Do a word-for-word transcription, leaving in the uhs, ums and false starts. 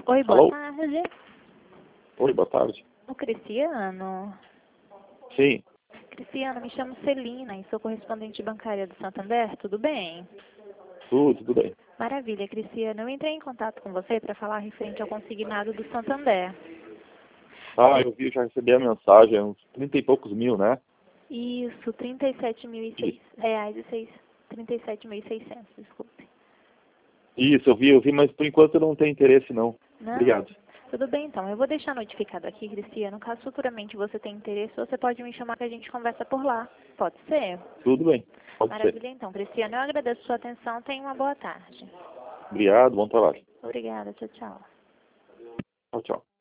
Oi, boa Alô? tarde. Oi, boa tarde. O Cristiano? Sim, Cristiano, me chamo Celina e sou correspondente bancária do Santander, tudo bem? tudo, tudo bem. Maravilha, Cristiano. Eu entrei em contato com você para falar referente ao consignado do Santander. Ah, eu vi, já recebi a mensagem, uns trinta e poucos mil, né? Isso, trinta e sete mil e seis reais e seis, trinta e sete mil e seiscentos, desculpe. Isso, eu vi, eu vi, mas por enquanto eu não tenho interesse, não. Não? Obrigado. Tudo bem, então. Eu vou deixar notificado aqui, Cristiano. Caso futuramente você tenha interesse, você pode me chamar que a gente conversa por lá. Pode ser? Tudo bem, pode ser. Maravilha, então. Cristiano, eu agradeço sua atenção. Tenha uma boa tarde. Obrigado, bom trabalho. Obrigada. Tchau, tchau. Tchau, tchau.